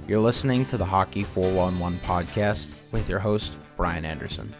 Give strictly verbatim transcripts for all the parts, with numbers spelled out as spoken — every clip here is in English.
You're listening to the Hockey four one one podcast with your host, Brian Anderson.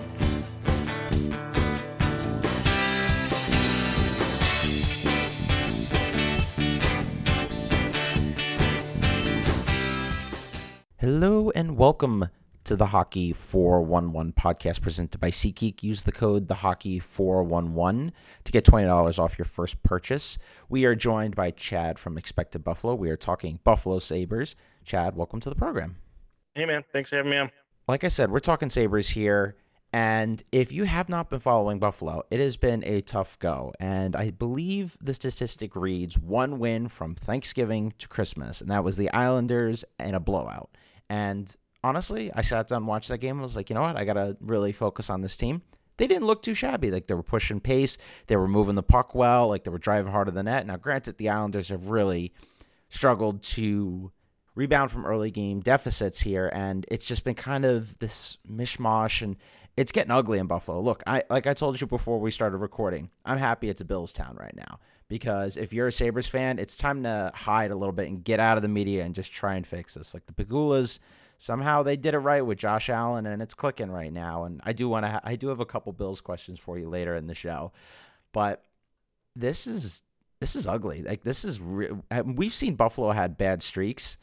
Hello and welcome to the Hockey four one one podcast presented by SeatGeek. Use the code the Hockey four one one to get twenty dollars off your first purchase. We are joined by Chad from Expected Buffalo. We are talking Buffalo Sabres. Chad, welcome to the program. Hey, man. Thanks for having me on. Like I said, we're talking Sabres here. And if you have not been following Buffalo, it has been a tough go. And I believe the statistic reads one win from Thanksgiving to Christmas. And that was the Islanders and a blowout. And honestly, I sat down and watched that game and was like, you know what? I got to really focus on this team. They didn't look too shabby. Like, they were pushing pace. They were moving the puck well. Like, they were driving hard to the net. Now, granted, the Islanders have really struggled to rebound from early game deficits here. And it's just been kind of this mishmash. And it's getting ugly in Buffalo. Look, I like I told you before we started recording, I'm happy it's a Bills town right now. Because if you're a Sabres fan, it's time to hide a little bit and get out of the media and just try and fix this. Like the Pegulas, somehow they did it right with Josh Allen, and it's clicking right now. And I do want to, ha- I do have a couple Bills questions for you later in the show, but this is this is ugly. Like this is, re- we've seen Buffalo had bad streaks.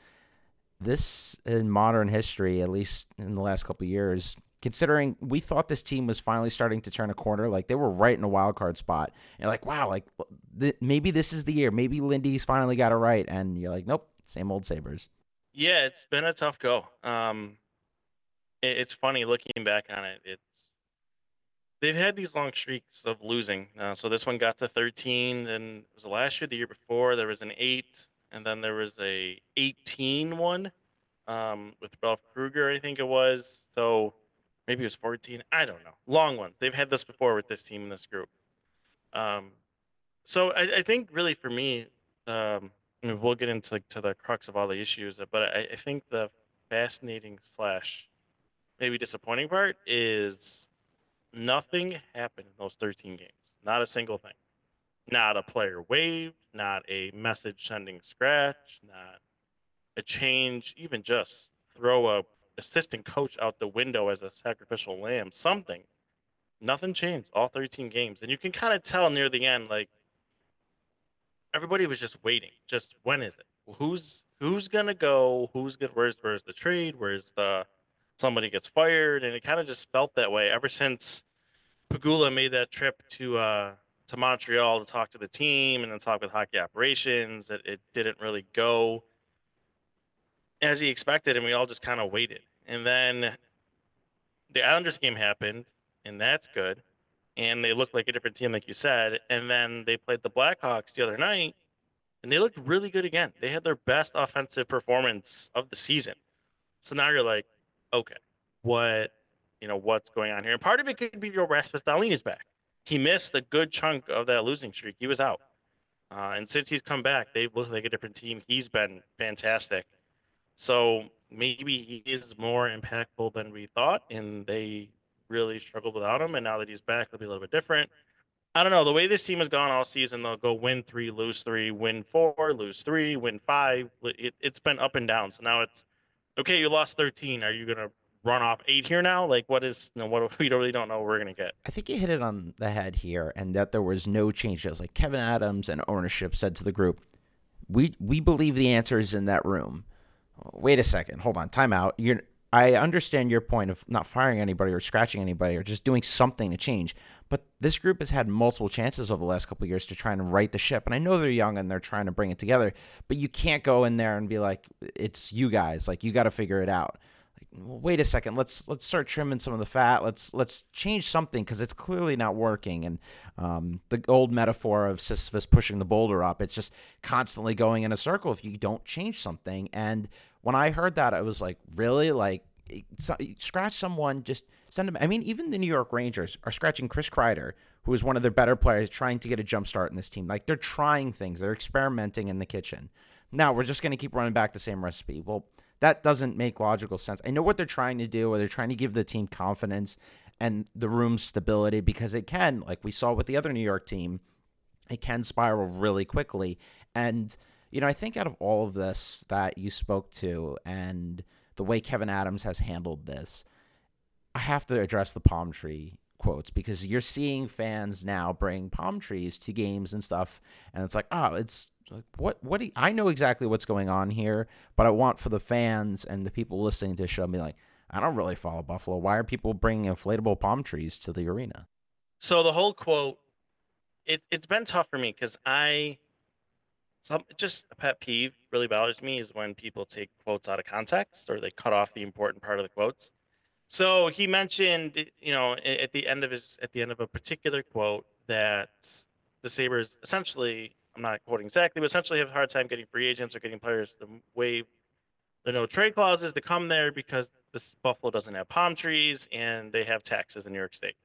This in modern history, at least in the last couple of years, considering we thought this team was finally starting to turn a corner, like they were right in a wild card spot. And you're like, wow, like th- maybe this is the year. Maybe Lindy's finally got it right. And you're like, nope, same old Sabres. Yeah, it's been a tough go. Um, it, it's funny looking back on it. It's they've had these long streaks of losing. Uh, so this one got to thirteen, and it was the last year, the year before there was an eight, and then there was a eighteen one um, with Ralph Kruger, I think it was. So maybe it was fourteen. I don't know. Long ones. They've had this before with this team in this group. Um, so I, I think really for me, um, I mean, we'll get into like, to the crux of all the issues, but I, I think the fascinating slash maybe disappointing part is nothing happened in those thirteen games. Not a single thing. Not a player waved, not a message sending scratch, not a change, even just throw a assistant coach out the window as a sacrificial lamb, something. Nothing changed all thirteen games. And you can kind of tell near the end, like, everybody was just waiting. Just when is it? Who's who's gonna go? Who's gonna? Where's where's the trade? Where's the somebody gets fired? And it kind of just felt that way ever since Pegula made that trip to uh, to Montreal to talk to the team and then talk with hockey operations. It, it didn't really go as he expected, and we all just kind of waited. And then the Islanders game happened, and that's good. And they looked like a different team, like you said. And then they played the Blackhawks the other night, and they looked really good again. They had their best offensive performance of the season. So now you're like, okay, what, you know, what's going on here? And part of it could be your Rasmus Dahlin is back. He missed a good chunk of that losing streak. He was out. Uh, and since he's come back, they look like a different team. He's been fantastic. So maybe he is more impactful than we thought, and they really struggled without him, and now that he's back, it'll be a little bit different. I don't know. The way this team has gone all season, they'll go win three, lose three, win four, lose three, win five. It, it's been up and down. So now it's, okay, you lost thirteen. Are you going to run off eight here now? Like, what is, you know, what we really don't know what we're going to get. I think you hit it on the head here, and that there was no changes. Like Kevin Adams and ownership said to the group, we we believe the answer is in that room. Wait a second. Hold on. Time out. You're I understand your point of not firing anybody or scratching anybody or just doing something to change. But this group has had multiple chances over the last couple of years to try and right the ship. And I know they're young and they're trying to bring it together. But you can't go in there and be like, it's you guys. Like, you got to figure it out. Like, well, wait a second. Let's let's start trimming some of the fat. Let's let's change something because it's clearly not working. And um, the old metaphor of Sisyphus pushing the boulder up, it's just constantly going in a circle if you don't change something. And when I heard that, I was like, really? Like, scratch someone, just send them. I mean, even the New York Rangers are scratching Chris Kreider, who is one of their better players, trying to get a jump start in this team. Like, they're trying things. They're experimenting in the kitchen. Now, we're just going to keep running back the same recipe. Well, that doesn't make logical sense. I know what they're trying to do, or they're trying to give the team confidence and the room's stability, because it can, like we saw with the other New York team, it can spiral really quickly. And You know, I think out of all of this that you spoke to and the way Kevin Adams has handled this, I have to address the palm tree quotes because you're seeing fans now bring palm trees to games and stuff, and it's like, oh, it's like what what do you, I know exactly what's going on here, but I want for the fans and the people listening to the show to be like, I don't really follow Buffalo. Why are people bringing inflatable palm trees to the arena? So the whole quote, it, it's been tough for me because I, some just a pet peeve really bothers me is when people take quotes out of context or they cut off the important part of the quotes. So he mentioned, you know, at the end of his, at the end of a particular quote that the Sabres essentially, I'm not quoting exactly, but essentially have a hard time getting free agents or getting players to waive the no trade clauses to come there because this Buffalo doesn't have palm trees and they have taxes in New York State.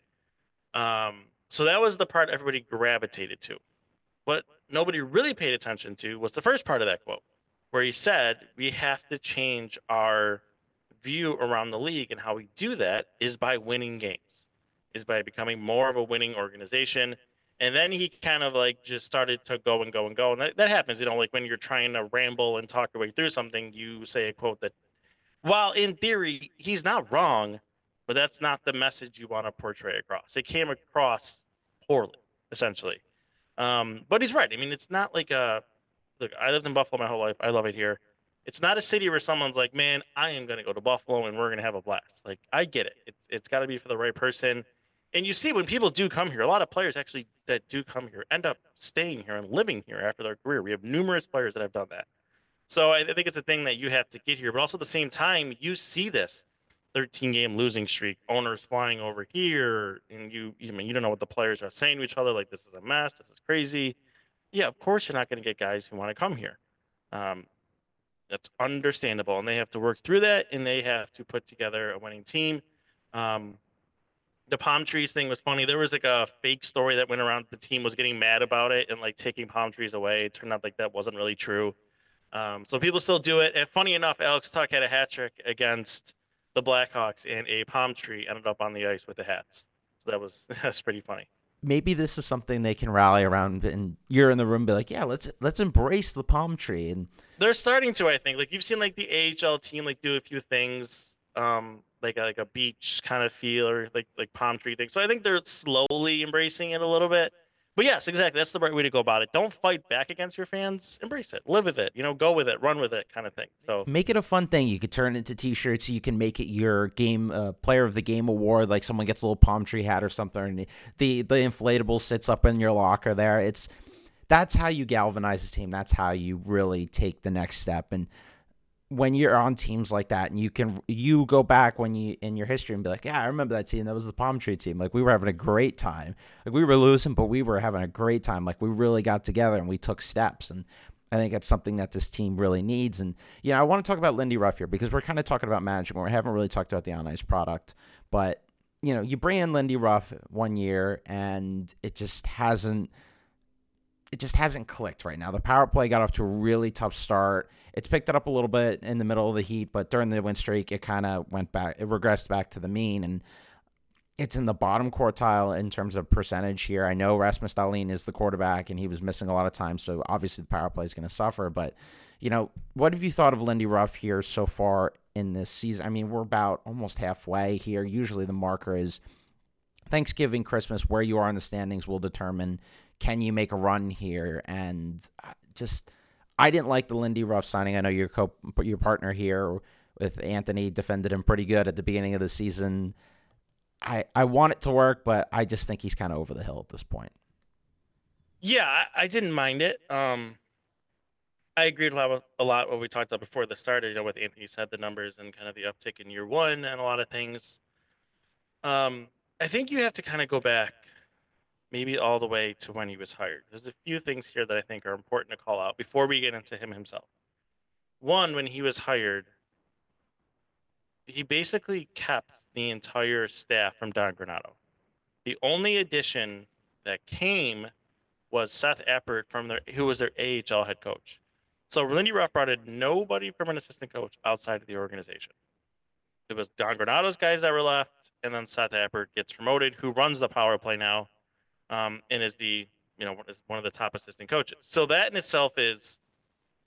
Um, so that was the part everybody gravitated to. What nobody really paid attention to was the first part of that quote, where he said, we have to change our view around the league. And how we do that is by winning games, is by becoming more of a winning organization. And then he kind of like just started to go and go and go. And that, that happens, you know, like when you're trying to ramble and talk your way through something, you say a quote that, while in theory, he's not wrong, but that's not the message you want to portray across. It came across poorly, essentially. Um, but he's right. I mean, it's not like a look. I lived in Buffalo my whole life. I love it here. It's not a city where someone's like, "Man, I am going to go to Buffalo and we're going to have a blast." Like, I get it. It's it's got to be for the right person. And you see, when people do come here, a lot of players actually that do come here end up staying here and living here after their career. We have numerous players that have done that. So I think it's a thing that you have to get here. But also at the same time, you see this thirteen game losing streak, owners flying over here, and you, you I mean, you don't know what the players are saying to each other. Like, this is a mess. This is crazy. Yeah, of course you're not going to get guys who want to come here. Um, that's understandable, and they have to work through that, and they have to put together a winning team. Um, the palm trees thing was funny. There was like a fake story that went around. The team was getting mad about it and like taking palm trees away. It turned out like that wasn't really true. Um, so people still do it. And funny enough, Alex Tuck had a hat trick against the Blackhawks, and a palm tree ended up on the ice with the hats. So that was that's pretty funny. Maybe this is something they can rally around, and you're in the room, and be like, yeah, let's let's embrace the palm tree. And they're starting to, I think. Like, you've seen like the A H L team like do a few things, um, like a, like a beach kind of feel or like like palm tree thing. So I think they're slowly embracing it a little bit. But yes, exactly. That's the right way to go about it. Don't fight back against your fans. Embrace it. Live with it. You know, go with it. Run with it, kind of thing. So make it a fun thing. You could turn it into T-shirts. You can make it your game uh, player of the game award. Like someone gets a little palm tree hat or something, and the the inflatable sits up in your locker there. It's that's how you galvanize a team. That's how you really take the next step. And when you're on teams like that, and you can you go back when you in your history and be like, yeah, I remember that team. That was the palm tree team. Like, we were having a great time. Like, we were losing, but we were having a great time. Like, we really got together and we took steps. And I think that's something that this team really needs. And, you know, I want to talk about Lindy Ruff here because we're kind of talking about management. We haven't really talked about the on-ice product. But, you know, you bring in Lindy Ruff one year and it just hasn't it just hasn't clicked right now. The power play got off to a really tough start. It's picked it up a little bit in the middle of the heat, but during the win streak, it kind of went back. It regressed back to the mean, and it's in the bottom quartile in terms of percentage here. I know Rasmus Dahlin is the quarterback, and he was missing a lot of time, so obviously the power play is going to suffer. But, you know, what have you thought of Lindy Ruff here so far in this season? I mean, we're about almost halfway here. Usually the marker is Thanksgiving, Christmas. Where you are in the standings will determine, can you make a run here? And just, I didn't like the Lindy Ruff signing. I know your co your partner here with Anthony defended him pretty good at the beginning of the season. I, I want it to work, but I just think he's kind of over the hill at this point. Yeah, I, I didn't mind it. Um, I agreed a lot with a lot what we talked about before the started. You know, with Anthony said, the numbers and kind of the uptick in year one and a lot of things. Um, I think you have to kind of go back maybe all the way to when he was hired. There's a few things here that I think are important to call out before we get into him himself. One, when he was hired, he basically kept the entire staff from Don Granato. The only addition that came was Seth Appert, from their, who was their A H L head coach. So Lindy Ruff brought in nobody from an assistant coach outside of the organization. It was Don Granato's guys that were left, and then Seth Appert gets promoted, who runs the power play now, um, and is the you know is one of the top assistant coaches. So that in itself is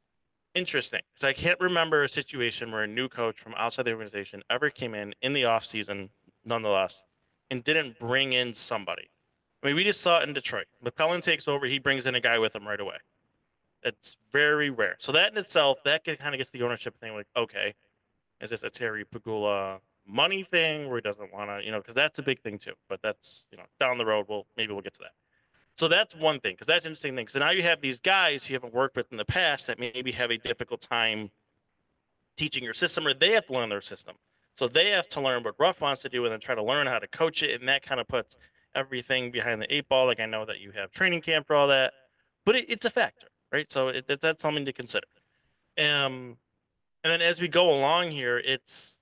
interesting because I can't remember a situation where a new coach from outside the organization ever came in in the offseason, nonetheless, and didn't bring in somebody. I mean, we just saw it in Detroit. McClellan takes over, he brings in a guy with him right away. It's very rare. So that in itself, that kind of gets the ownership thing. Like, okay, is this a Terry Pagula money thing where he doesn't want to, you know, because that's a big thing too. But that's, you know, down the road. We'll maybe we'll get to that. So that's one thing, because that's an interesting thing. So now you have these guys you haven't worked with in the past that maybe have a difficult time teaching your system, or they have to learn their system. So they have to learn what Ruff wants to do and then try to learn how to coach it. And that kind of puts everything behind the eight ball. Like, I know that you have training camp for all that, but it, it's a factor, right? So it, that's something to consider. Um, and then as we go along here, it's,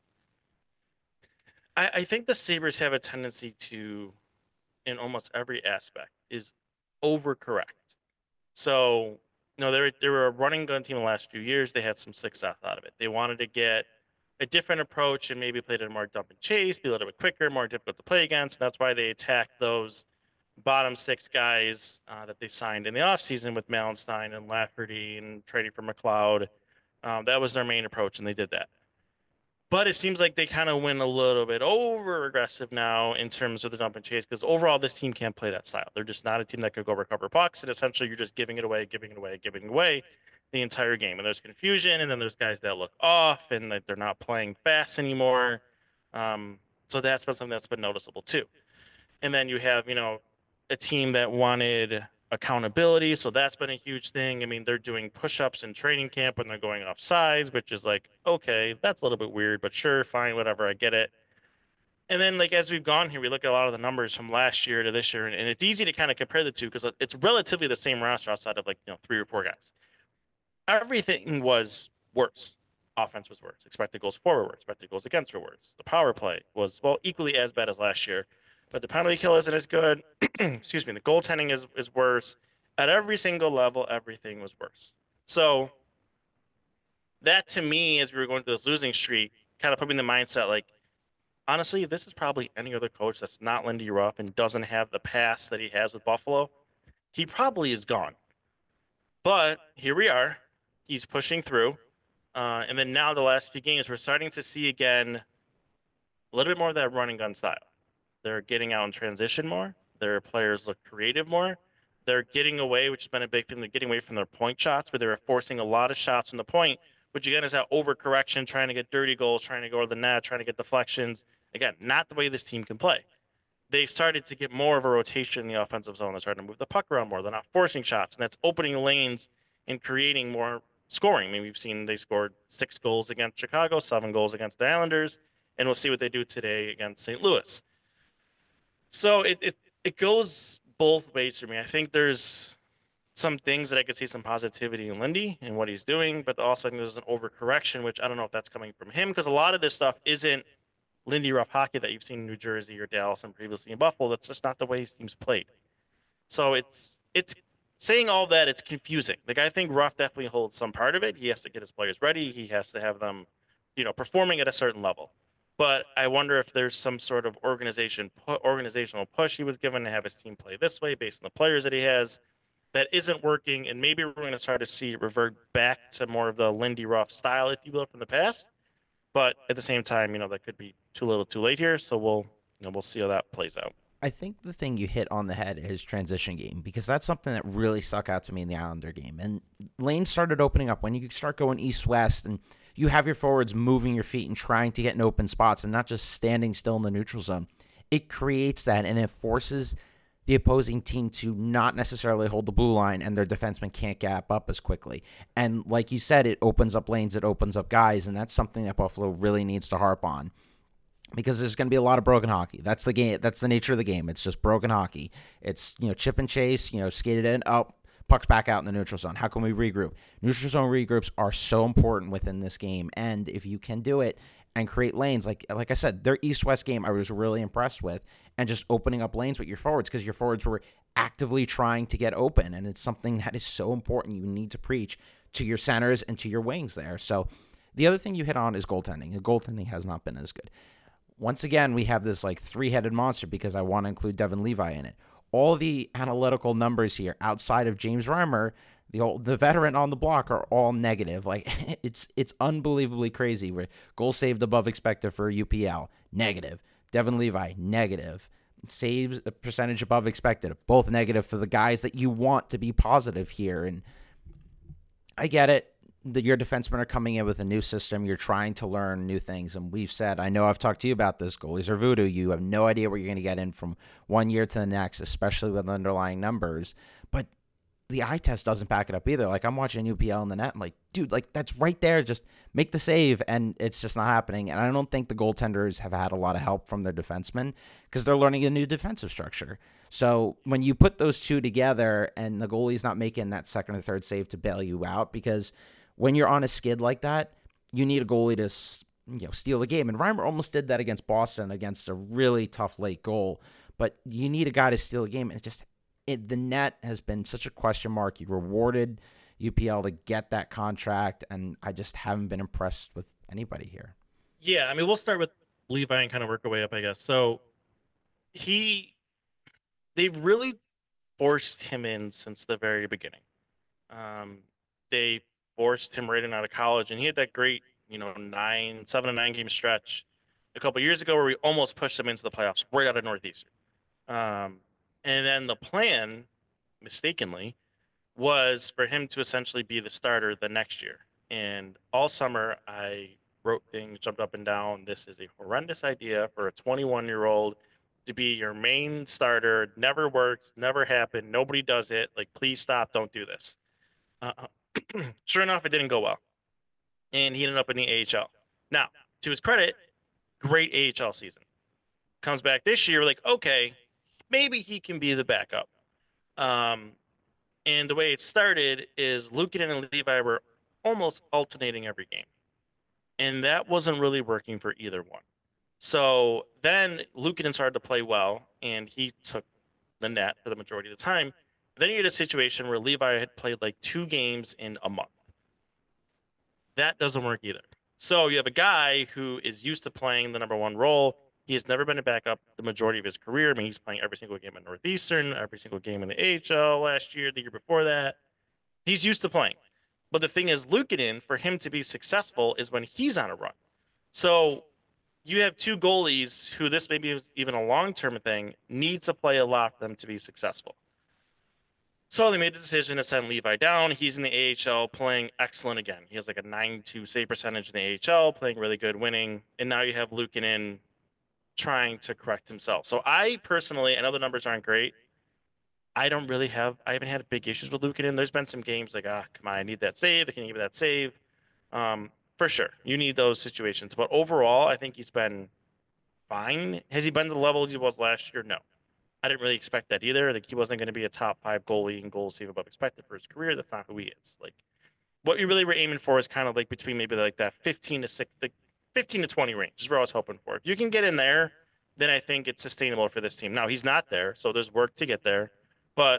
I, I think the Sabres have a tendency to, in almost every aspect, is overcorrect. So, you know, they they were a running gun team the last few years. They had some success out of it. They wanted to get a different approach and maybe played it more dump and chase, be a little bit quicker, more difficult to play against. That's why they attacked those bottom six guys uh, that they signed in the offseason with Malenstein and Lafferty and trading for McLeod. Um, that was their main approach, and they did that. But it seems like they kind of went a little bit over aggressive now in terms of the dump and chase, because overall this team can't play that style. They're just not a team that could go recover pucks, and essentially you're just giving it away, giving it away, giving it away the entire game. And there's confusion, and then there's guys that look off and that they're not playing fast anymore. Um, so that's been something that's been noticeable too. And then you have, you know, a team that wanted accountability, so that's been a huge thing. I mean, they're doing push-ups in training camp when they're going off sides, which is like, okay, that's a little bit weird, but sure, fine, whatever, I get it. And then, like, as we've gone here, we look at a lot of the numbers from last year to this year, and, and it's easy to kind of compare the two because it's relatively the same roster outside of, like, you know, three or four guys. Everything was worse. Offense was worse. Expected goals for were worse. Expected goals against were worse. The power play was, well, equally as bad as last year. But the penalty kill isn't as good. Excuse me. The goaltending is, is worse. At every single level, everything was worse. So that, to me, as we were going through this losing streak, kind of put me in the mindset, like, honestly, if this is probably any other coach that's not Lindy Ruff and doesn't have the past that he has with Buffalo, he probably is gone. But here we are. He's pushing through. Uh, and then now the last few games, we're starting to see, again, a little bit more of that running gun style. They're getting out in transition more. Their players look creative more. They're getting away, which has been a big thing. They're getting away from their point shots, where they were forcing a lot of shots from the point, which again is that overcorrection, trying to get dirty goals, trying to go to the net, trying to get deflections. Again, not the way this team can play. They've started to get more of a rotation in the offensive zone. They're starting to move the puck around more. They're not forcing shots, and that's opening lanes and creating more scoring. I mean, we've seen they scored six goals against Chicago, seven goals against the Islanders, and we'll see what they do today against Saint Louis. So it, it it goes both ways for me. I think there's some things that I could see some positivity in Lindy and what he's doing, but also I think there's an overcorrection, which I don't know if that's coming from him, because a lot of this stuff isn't Lindy Ruff hockey that you've seen in New Jersey or Dallas and previously in Buffalo. That's just not the way his team's played. So it's it's saying all that, it's confusing. Like, I think Ruff definitely holds some part of it. He has to get his players ready. He has to have them, you know, performing at a certain level. But I wonder if there's some sort of organization organizational push he was given to have his team play this way based on the players that he has that isn't working, and maybe we're going to start to see it revert back to more of the Lindy Ruff style, if you will, from the past. But at the same time, you know, that could be too little too late here, so we'll you know, we'll see how that plays out. I think the thing you hit on the head is transition game, because that's something that really stuck out to me in the Islander game. And lanes started opening up when you start going east-west and you have your forwards moving your feet and trying to get in open spots and not just standing still in the neutral zone. It creates that, and it forces the opposing team to not necessarily hold the blue line, and their defensemen can't gap up as quickly. And like you said, it opens up lanes, it opens up guys, and that's something that Buffalo really needs to harp on, because there's going to be a lot of broken hockey. That's the game. That's the nature of the game. It's just broken hockey. It's, you know, chip and chase, you know, skate it in, up, pucks back out in the neutral zone. How can we regroup? Neutral zone regroups are so important within this game, and if you can do it and create lanes, like like I said, their east-west game I was really impressed with, and just opening up lanes with your forwards, because your forwards were actively trying to get open, and it's something that is so important. You need to preach to your centers and to your wings there. So the other thing you hit on is goaltending. The goaltending has not been as good. Once again, we have this like three-headed monster, because I want to include Devin Levi in it. All the analytical numbers here outside of James Reimer, The old, the veteran on the block are all negative. Like it's it's unbelievably crazy. Where goals saved above expected for U P L, negative. Devin Levi, negative. Saves a percentage above expected, both negative for the guys that you want to be positive here. And I get it. The, your defensemen are coming in with a new system. You're trying to learn new things. And we've said, I know I've talked to you about this, goalies are voodoo. You have no idea what you're going to get in from one year to the next, especially with underlying numbers. But the eye test doesn't back it up either. Like, I'm watching U P L in the net. I'm like, dude, like, that's right there. Just make the save. And it's just not happening. And I don't think the goaltenders have had a lot of help from their defensemen because they're learning a new defensive structure. So when you put those two together and the goalie's not making that second or third save to bail you out, because when you're on a skid like that, you need a goalie to, you know, steal the game. And Reimer almost did that against Boston against a really tough late goal. But you need a guy to steal the game. And it just It, the net has been such a question mark. You rewarded U P L to get that contract, and I just haven't been impressed with anybody here. Yeah, I mean, we'll start with Levi and kind of work our way up, I guess. So he, they've really forced him in since the very beginning. Um, they forced him right in out of college, and he had that great, you know, nine, seven to nine game stretch a couple years ago where we almost pushed him into the playoffs right out of Northeastern. Um, And then the plan, mistakenly, was for him to essentially be the starter the next year. And all summer, I wrote things, jumped up and down. This is a horrendous idea for a twenty-one-year-old to be your main starter. Never works, never happened. Nobody does it. Like, please stop. Don't do this. Uh, sure enough, it didn't go well. And he ended up in the A H L. Now, to his credit, great A H L season. Comes back this year, like, okay, maybe he can be the backup. Um, and the way it started is Luukkonen and Levi were almost alternating every game. And that wasn't really working for either one. So then Luukkonen started to play well, and he took the net for the majority of the time. Then you had a situation where Levi had played like two games in a month. That doesn't work either. So you have a guy who is used to playing the number one role. He has never been a backup the majority of his career. I mean, he's playing every single game at Northeastern, every single game in the A H L last year, the year before that. He's used to playing. But the thing is, Luukkonen, for him to be successful, is when he's on a run. So you have two goalies who, this maybe is even a long-term thing, needs to play a lot for them to be successful. So they made the decision to send Levi down. He's in the A H L playing excellent again. He has like a nine two save percentage in the A H L, playing really good, winning. And now you have Luukkonen trying to correct himself. So I personally, I know the numbers aren't great. I don't really have, I haven't had big issues with Luukkonen. There's been some games like, ah, come on, I need that save. I can give that save. Um, for sure. You need those situations. But overall, I think he's been fine. Has he been to the level he was last year? No. I didn't really expect that either. Like, he wasn't going to be a top five goalie in goals saved above expected for his career. That's not who he is. Like, what we really were aiming for is kind of like between maybe like that fifteen to six, like fifteen to twenty range is where I was hoping for. If you can get in there, then I think it's sustainable for this team. Now, he's not there, so there's work to get there. But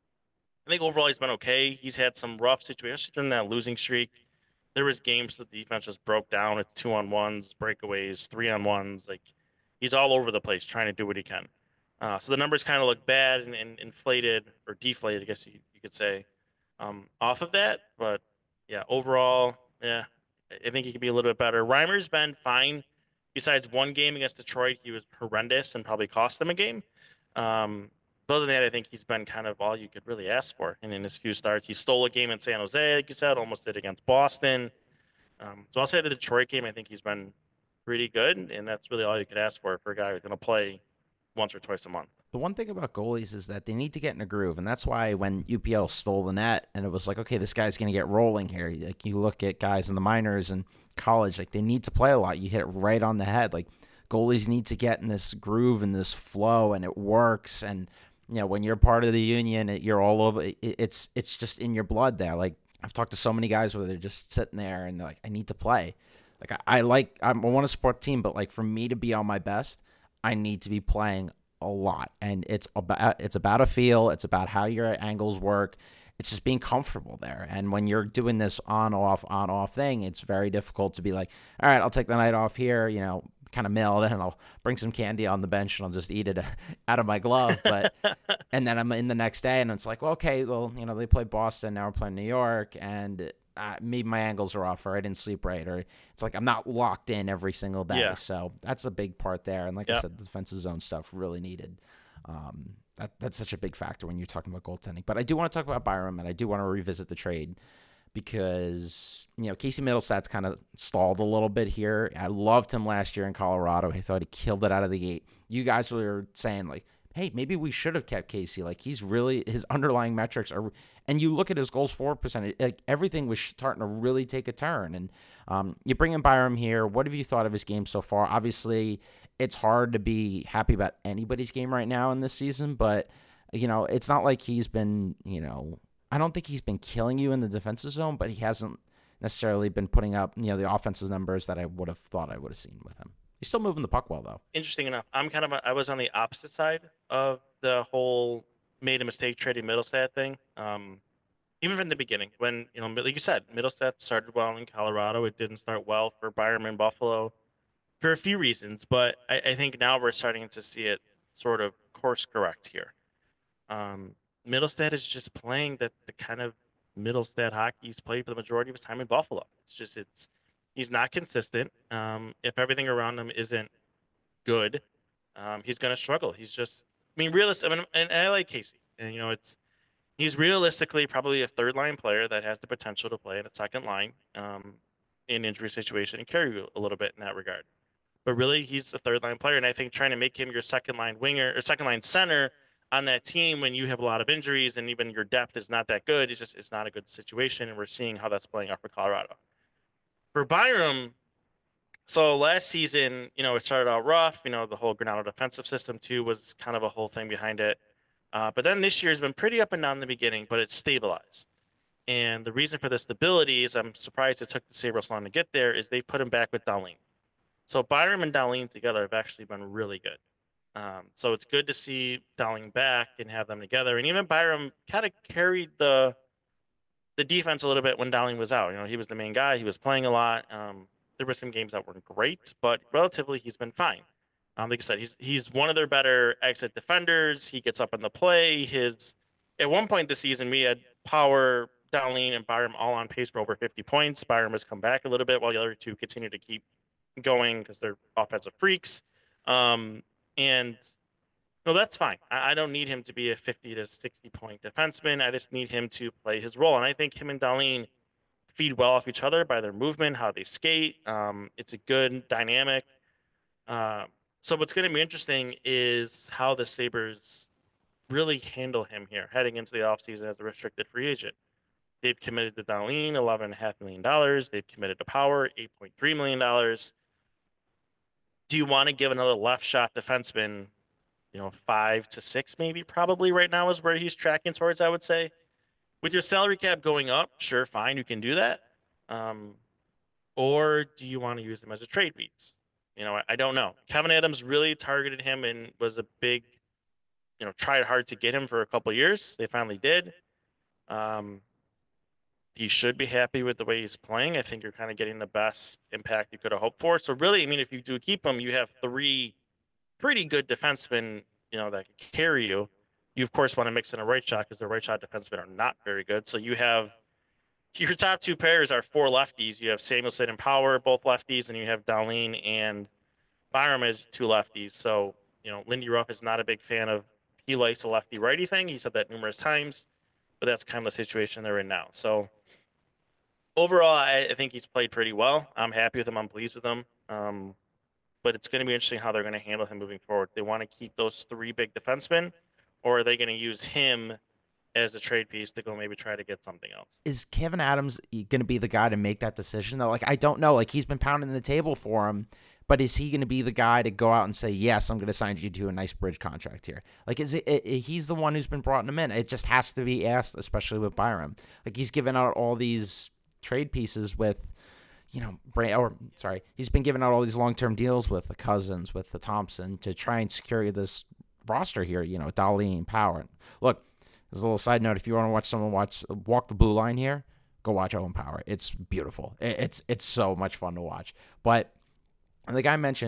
I think overall he's been okay. He's had some rough situations during that losing streak. There was games that the defense just broke down. It's two-on-ones, breakaways, three-on-ones. Like, he's all over the place trying to do what he can. Uh, so the numbers kind of look bad and, and inflated or deflated, I guess you, you could say, um, off of that. But, yeah, overall, yeah, I think he could be a little bit better. Reimer's been fine. Besides one game against Detroit, he was horrendous and probably cost them a game. Um, but other than that, I think he's been kind of all you could really ask for. And in his few starts, he stole a game in San Jose, like you said, almost did against Boston. Um, so I'll say the Detroit game, I think he's been pretty good. And that's really all you could ask for for a guy who's going to play once or twice a month. The one thing about goalies is that they need to get in a groove, and that's why when U P L stole the net and it was like, okay, this guy's going to get rolling here. Like, you look at guys in the minors and college, like, they need to play a lot. You hit it right on the head. Like, goalies need to get in this groove and this flow, and it works. And, you know, when you're part of the union, it, you're all over. It, it's it's just in your blood there. Like, I've talked to so many guys where they're just sitting there and they're like, I need to play. Like, I, I like, I'm, I want to support the team, but like, for me to be on my best, I need to be playing a lot. And it's about it's about a feel. It's about how your angles work. It's just being comfortable there. And when you're doing this on off on off thing, it's very difficult to be like, all right, I'll take the night off here, you know, kind of milled, and I'll bring some candy on the bench and I'll just eat it out of my glove. But and then I'm in the next day, and it's like, well, okay, well, you know, they played Boston, now we're playing New York, and uh, maybe my angles are off, or I didn't sleep right, or it's like I'm not locked in every single day. Yeah. So that's a big part there. And like Yep. I said, the defensive zone stuff really needed. Um, that that's such a big factor when you're talking about goaltending. But I do want to talk about Byram, and I do want to revisit the trade because, you know, Casey Middlestat's kind of stalled a little bit here. I loved him last year in Colorado. I thought he killed it out of the gate. You guys were saying, like, hey, maybe we should have kept Casey. Like, he's really, his underlying metrics are, and you look at his goals for percentage, like, everything was starting to really take a turn. And um, you bring in Byram here. What have you thought of his game so far? Obviously, it's hard to be happy about anybody's game right now in this season, but, you know, it's not like he's been, you know, I don't think he's been killing you in the defensive zone, but he hasn't necessarily been putting up, you know, the offensive numbers that I would have thought I would have seen with him. He's still moving the puck well, though. Interesting enough, I'm kind of a, I was on the opposite side of the whole made a mistake trading Middlestat thing. Um, even from the beginning, when, you know, like you said, Middlestat started well in Colorado. It didn't start well for Byram in Buffalo for a few reasons, but I, I think now we're starting to see it sort of course correct here. Um, Middlestat is just playing the, the kind of Middlestat hockey he's played for the majority of his time in Buffalo. It's just, it's, he's not consistent. Um, if everything around him isn't good, um, he's going to struggle. He's just, I mean, realistic. I mean, and I like Casey, and, you know, it's, he's realistically probably a third line player that has the potential to play in a second line, um, in injury situation and carry you a little bit in that regard. But really, he's a third line player, and I think trying to make him your second line winger or second line center on that team when you have a lot of injuries and even your depth is not that good, it's just, it's not a good situation, and we're seeing how that's playing out for Colorado. For Byram, so last season, you know, it started out rough. You know, the whole Granado defensive system too was kind of a whole thing behind it. Uh, but then this year has been pretty up and down in the beginning, but it's stabilized. And the reason for the stability is, I'm surprised it took the Sabres long to get there, is they put him back with Dahlin. So Byram and Dahlin together have actually been really good. Um, so it's good to see Dahlin back and have them together. And even Byram kind of carried the the defense a little bit when Dahlin was out. You know, he was the main guy. He was playing a lot. Um, there were some games that weren't great, but relatively he's been fine. Um, like I said, he's he's one of their better exit defenders. He gets up in the play. His at one point this season, we had Power, Dahlin, and Byram all on pace for over fifty points. Byram has come back a little bit while the other two continue to keep going because they're offensive freaks. Um, and no, that's fine. I, I don't need him to be a fifty to sixty point defenseman. I just need him to play his role. And I think him and Dahlin feed well off each other by their movement, how they skate. Um, it's a good dynamic. Uh, so what's going to be interesting is how the Sabres really handle him here heading into the offseason as a restricted free agent. They've committed to Dahlin eleven point five million dollars. They've committed to Power eight point three million dollars. Do you want to give another left shot defenseman, you know, five to six maybe probably right now is where he's tracking towards, I would say. With your salary cap going up, sure, fine, you can do that. Um, or do you want to use him as a trade piece? You know, I, I don't know. Kevin Adams really targeted him and was a big, you know, tried hard to get him for a couple of years. They finally did. Um, he should be happy with the way he's playing. I think you're kind of getting the best impact you could have hoped for. So really, I mean, if you do keep him, you have three pretty good defensemen, you know, that can carry you. You, of course, want to mix in a right shot because the right shot defensemen are not very good. So you have your top two pairs are four lefties. You have Samuelson and Power, both lefties, and you have Dahlin and Byram as two lefties. So, you know, Lindy Ruff is not a big fan of, he likes a lefty-righty thing. He said that numerous times, but that's kind of the situation they're in now. So overall, I, I think he's played pretty well. I'm happy with him. I'm pleased with him. Um, but it's going to be interesting how they're going to handle him moving forward. They want to keep those three big defensemen, or are they going to use him as a trade piece to go maybe try to get something else? Is Kevin Adams going to be the guy to make that decision, though? Like, I don't know. Like, he's been pounding the table for him, but is he going to be the guy to go out and say, yes, I'm going to sign you to a nice bridge contract here? Like, is it, it, it he's the one who's been brought him in. It just has to be asked, especially with Byram. Like, he's given out all these trade pieces with, you know, or sorry, he's been giving out all these long-term deals with the Cousins, with the Thompson to try and secure this roster here, you know, Dahlin, Power. Look, as a little side note, if you want to watch someone watch walk the blue line here, go watch Owen Power. It's beautiful. It's it's so much fun to watch. But like I mentioned,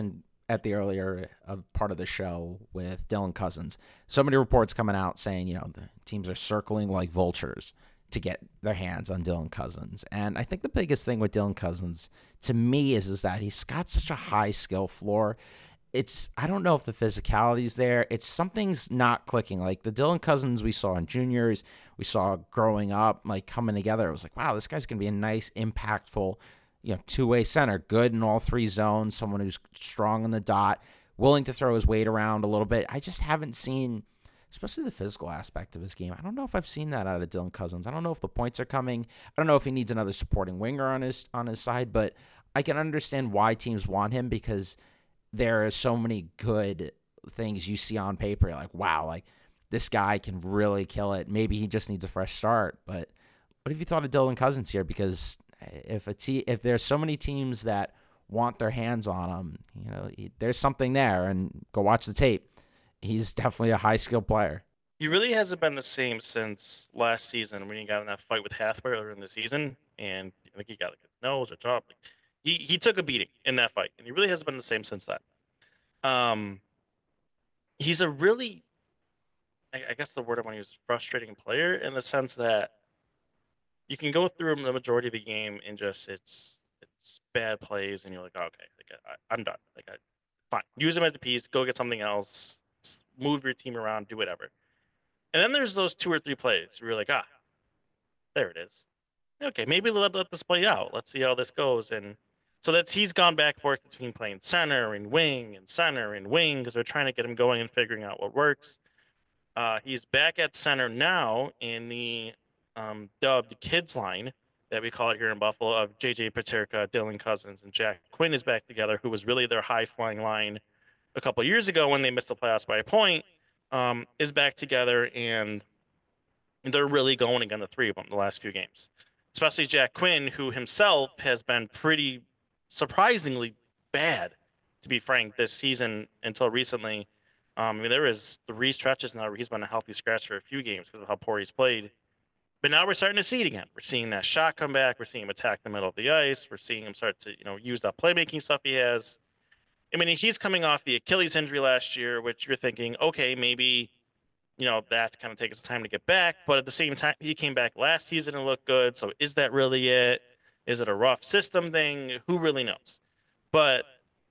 at the earlier uh, part of the show with Dylan Cousins. So many reports coming out saying, you know, the teams are circling like vultures to get their hands on Dylan Cousins. And I think the biggest thing with Dylan Cousins to me is, is that he's got such a high skill floor. It's, I don't know if the physicality is there. It's something's not clicking. Like the Dylan Cousins we saw in juniors, we saw growing up, like coming together. It was like, wow, this guy's going to be a nice, impactful, you know, two-way center, good in all three zones, someone who's strong on the dot, willing to throw his weight around a little bit. I just haven't seen, especially the physical aspect of his game. I don't know if I've seen that out of Dylan Cousins. I don't know if the points are coming. I don't know if he needs another supporting winger on his on his side, but I can understand why teams want him because there are so many good things you see on paper. You're like, wow, like this guy can really kill it. Maybe he just needs a fresh start. But what have you thought of Dylan Cousins here? Because if a te- if there's so many teams that want their hands on him, you know, he, there's something there. And go watch the tape. He's definitely a high-skilled player. He really hasn't been the same since last season when he got in that fight with Hathaway earlier in the season, and I think he got like a nose or chop. He he took a beating in that fight, and he really hasn't been the same since then. Um, he's a really, I, I guess the word I want to use is frustrating player in the sense that you can go through the majority of the game and just it's it's bad plays, and you're like, oh, okay, like I, I'm done. Like I, fine, use him as a piece, go get something else, move your team around, do whatever. And then there's those two or three plays where you're like, ah, there it is. Okay, maybe let, let this play out. Let's see how this goes. And so that's he's gone back and forth between playing center and wing and center and wing because they're trying to get him going and figuring out what works. Uh, he's back at center now in the um, dubbed kids line that we call it here in Buffalo of J J Paterka, Dylan Cousins, and Jack Quinn is back together, who was really their high-flying line a couple years ago when they missed the playoffs by a point, um, is back together, and they're really going against the three of them the last few games. Especially Jack Quinn, who himself has been pretty surprisingly bad, to be frank, this season until recently. Um, I mean, there was three stretches now where he's been a healthy scratch for a few games because of how poor he's played. But now we're starting to see it again. We're seeing that shot come back. We're seeing him attack the middle of the ice. We're seeing him start to, you know, use that playmaking stuff he has. I mean, he's coming off the Achilles injury last year, which you're thinking, okay, maybe, you know, that's kind of taking some time to get back. But at the same time, he came back last season and looked good. So is that really it? Is it a rough system thing? Who really knows? But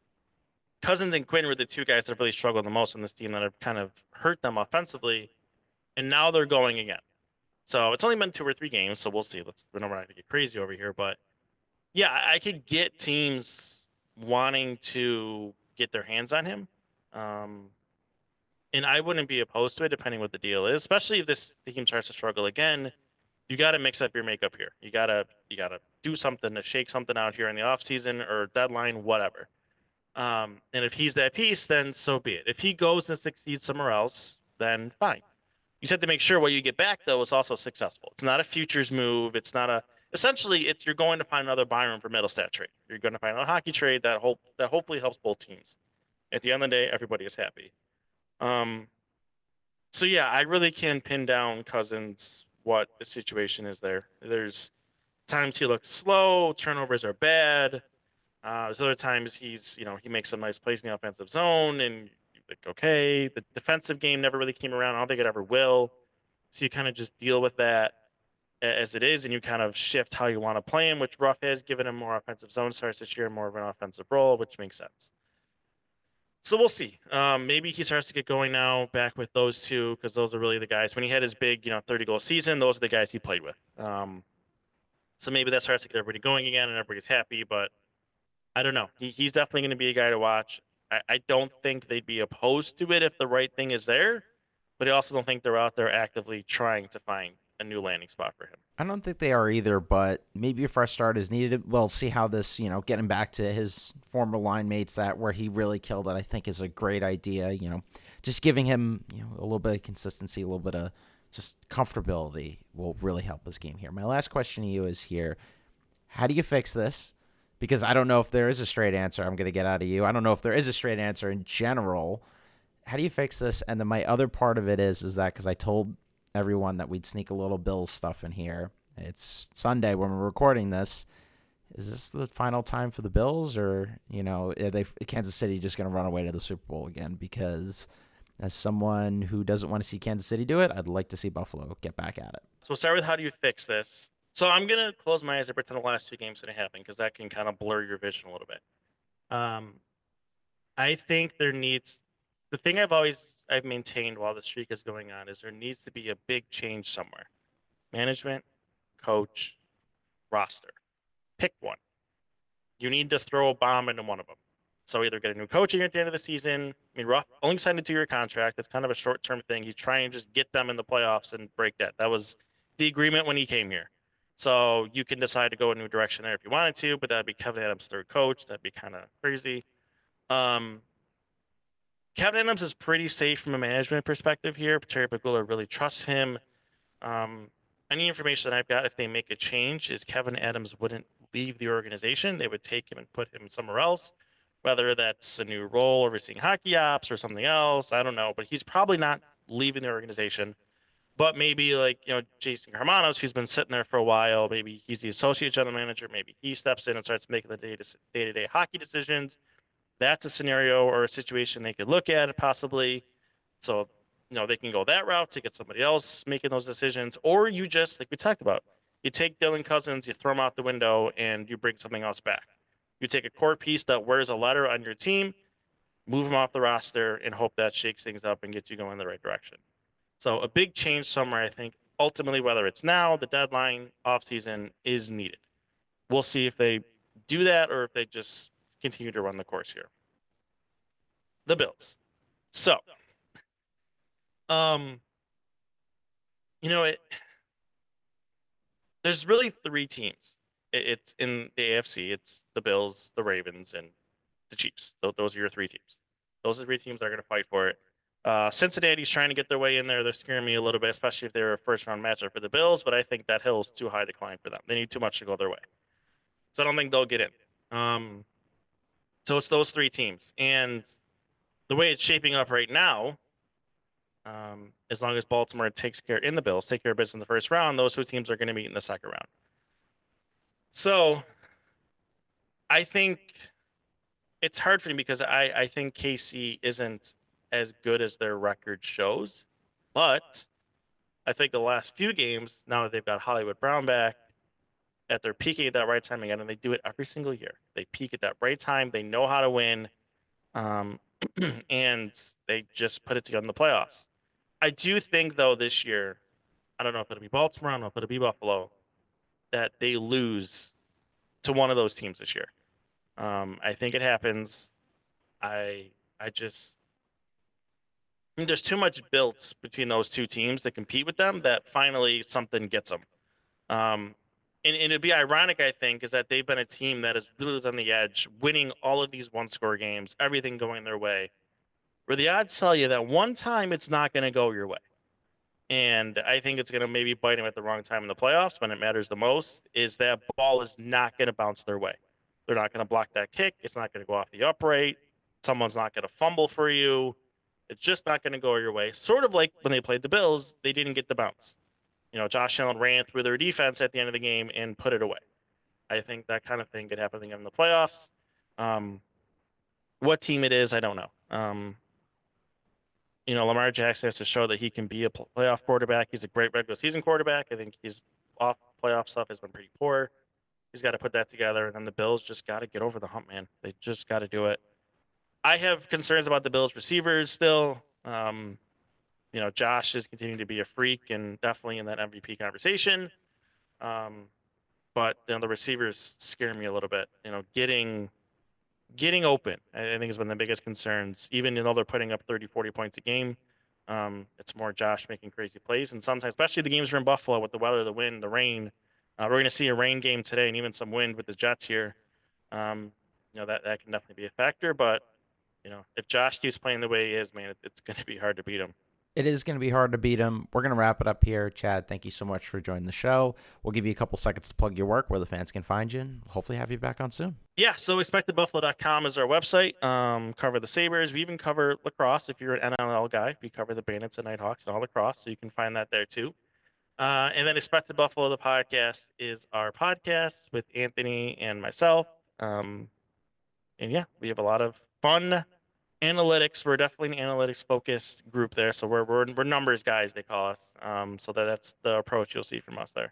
Cousins and Quinn were the two guys that have really struggled the most in this team that have kind of hurt them offensively. And now they're going again. So it's only been two or three games, so we'll see. Let's, we're not going to get crazy over here. But, yeah, I could get teams wanting to get their hands on him. Um, and I wouldn't be opposed to it, depending what the deal is, especially if this team starts to struggle again. You got to mix up your makeup here. You got to you got to do something to shake something out here in the offseason or deadline, whatever. Um, and if he's that piece, then so be it. If he goes and succeeds somewhere else, then fine. You just have to make sure what you get back, though, is also successful. It's not a futures move. It's not a – essentially, it's you're going to find another Byron for Middlestat trade. You're going to find another hockey trade that hope that hopefully helps both teams. At the end of the day, everybody is happy. Um, so, yeah, I really can pin down Cousins what the situation is there. There's times he looks slow. Turnovers are bad. Uh, there's other times he's, you know, he makes some nice plays in the offensive zone and – like, okay, the defensive game never really came around. I don't think it ever will. So you kind of just deal with that as it is, and you kind of shift how you want to play him, which Ruff has given him more offensive zone starts this year, more of an offensive role, which makes sense. So we'll see. Um, maybe he starts to get going now back with those two because those are really the guys. When he had his big, you know, thirty-goal season, those are the guys he played with. Um, so maybe that starts to get everybody going again and everybody's happy, but I don't know. He, he's definitely going to be a guy to watch. I don't think they'd be opposed to it if the right thing is there, but I also don't think they're out there actively trying to find a new landing spot for him. I don't think they are either, but maybe a fresh start is needed. We'll see how this, you know, getting back to his former line mates that where he really killed it, I think is a great idea. You know, just giving him, you know, a little bit of consistency, a little bit of just comfortability will really help his game here. My last question to you is here. How do you fix this? Because I don't know if there is a straight answer I'm going to get out of you. I don't know if there is a straight answer in general. How do you fix this? And then my other part of it is, is that because I told everyone that we'd sneak a little Bills stuff in here. It's Sunday when we're recording this. is this the final time for the Bills, or you know, are they Kansas City just going to run away to the Super Bowl again? Because as someone who doesn't want to see Kansas City do it, I'd like to see Buffalo get back at it. So we'll start with how do you fix this? So I'm gonna close my eyes and pretend the last two games didn't happen because that can kind of blur your vision a little bit. Um, I think there needs the thing I've always I've maintained while the streak is going on is there needs to be a big change somewhere. Management, coach, roster. Pick one. You need to throw a bomb into one of them. So either get a new coaching at the end of the season. I mean, Ruff only signed a two-year contract. That's kind of a short-term thing. He's trying to just get them in the playoffs and break that. That was the agreement when he came here. So you can decide to go a new direction there if you wanted to, but that'd be Kevin Adams' third coach. That'd be kind of crazy. Um, Kevin Adams is pretty safe from a management perspective here. Terry Pegula really trusts him. Um, any information that I've got, if they make a change, is Kevin Adams wouldn't leave the organization. They would take him and put him somewhere else, whether that's a new role overseeing hockey ops or something else. I don't know, but he's probably not leaving the organization. But maybe like, you know, Jason Hermanos, who's been sitting there for a while, maybe he's the associate general manager. Maybe he steps in and starts making the day-to-day hockey decisions. That's a scenario or a situation they could look at possibly. So, you know, they can go that route to get somebody else making those decisions. Or you just, like we talked about, you take Dylan Cousins, you throw him out the window, and you bring something else back. You take a core piece that wears a letter on your team, move him off the roster, and hope that shakes things up and gets you going in the right direction. So a big change somewhere, I think, ultimately, whether it's now, the deadline, offseason, is needed. We'll see if they do that or if they just continue to run the course here. The Bills. So, um, you know, it. There's really three teams. It, it's in the A F C. It's the Bills, the Ravens, and the Chiefs. Those, those are your three teams. Those are the three teams that are going to fight for it. Uh, Cincinnati's trying to get their way in there. They're scaring me a little bit, especially if they're a first-round matchup for the Bills, but I think that hill is too high to climb for them. They need too much to go their way. So I don't think they'll get in. Um, so it's those three teams. And the way it's shaping up right now, um, as long as Baltimore takes care in the Bills, take care of business in the first round, those two teams are going to meet in the second round. So I think it's hard for me because I, I think K C isn't as good as their record shows. But I think the last few games, now that they've got Hollywood Brown back, that they're peaking at that right time again, and they do it every single year. They peak at that right time. They know how to win, um, and they just put it together in the playoffs. I do think, though, this year, I don't know if it'll be Baltimore, I don't know if it'll be Buffalo, that they lose to one of those teams this year. Um, I think it happens. I I just I mean, there's too much built between those two teams to compete with them that finally something gets them. Um, and, and it'd be ironic, I think, is that they've been a team that has really lived on the edge, winning all of these one-score games, everything going their way, where the odds tell you that one time it's not going to go your way. And I think it's going to maybe bite them at the wrong time in the playoffs when it matters the most, is that ball is not going to bounce their way. They're not going to block that kick. It's not going to go off the upright. Someone's not going to fumble for you. It's just not going to go your way. Sort of like when they played the Bills, they didn't get the bounce. You know, Josh Allen ran through their defense at the end of the game and put it away. I think that kind of thing could happen again in the playoffs. Um, what team it is, I don't know. Um, you know, Lamar Jackson has to show that he can be a playoff quarterback. He's a great regular season quarterback. I think his off playoff stuff has been pretty poor. He's got to put that together, and then the Bills just got to get over the hump, man. They just got to do it. I have concerns about the Bills receivers still. Um, you know, Josh is continuing to be a freak and definitely in that M V P conversation. Um, but you know, the receivers scare me a little bit. You know, getting getting open, I think, has been the biggest concerns. Even though they're putting up thirty, forty points a game, um, it's more Josh making crazy plays. And sometimes, especially the games are in Buffalo with the weather, the wind, the rain. Uh, we're going to see a rain game today and even some wind with the Jets here. Um, you know, that, that can definitely be a factor. But, you know, if Josh keeps playing the way he is, man, it, it's going to be hard to beat him. It is going to be hard to beat him. We're going to wrap it up here. Chad, thank you so much for joining the show. We'll give you a couple seconds to plug your work, where the fans can find you, and hopefully have you back on soon. Yeah, so expected buffalo dot com is our website. Um, cover the Sabres. We even cover lacrosse. If you're an N L L guy, we cover the Bandits and Nighthawks and all lacrosse, so you can find that there too. Uh, and then Espresso Buffalo, the podcast, is our podcast with Anthony and myself. Um, and yeah, we have a lot of fun analytics. We're definitely an analytics focused group there. So we're, we're, we're numbers guys, they call us. Um, so that, that's the approach you'll see from us there.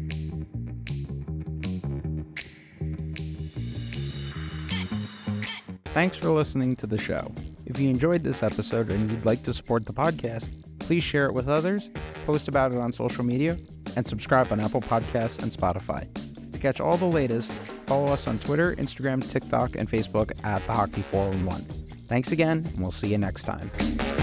Thanks for listening to the show. If you enjoyed this episode and you'd like to support the podcast, please share it with others, post about it on social media, and subscribe on Apple Podcasts and Spotify. To catch all the latest, follow us on Twitter, Instagram, TikTok, and Facebook at the Hockey four one one. Thanks again, and we'll see you next time.